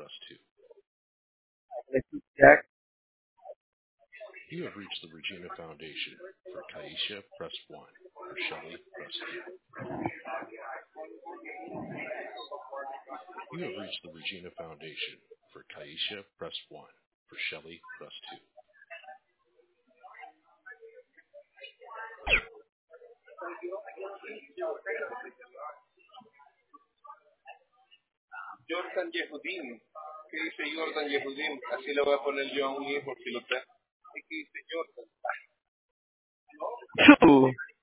press 2. This is Jack. You have reached the Regina Foundation. For Kaisha, press 1. For Shelley, press 2. You have reached the Regina Foundation. For Kaisha, press 1. For Shelley, press 2. Jordan Yehudim. ¿Qué dice Jordan Yehudim? Así le voy a poner yo a un hijo si lo trae. ¿Qué dice Jordan? Two.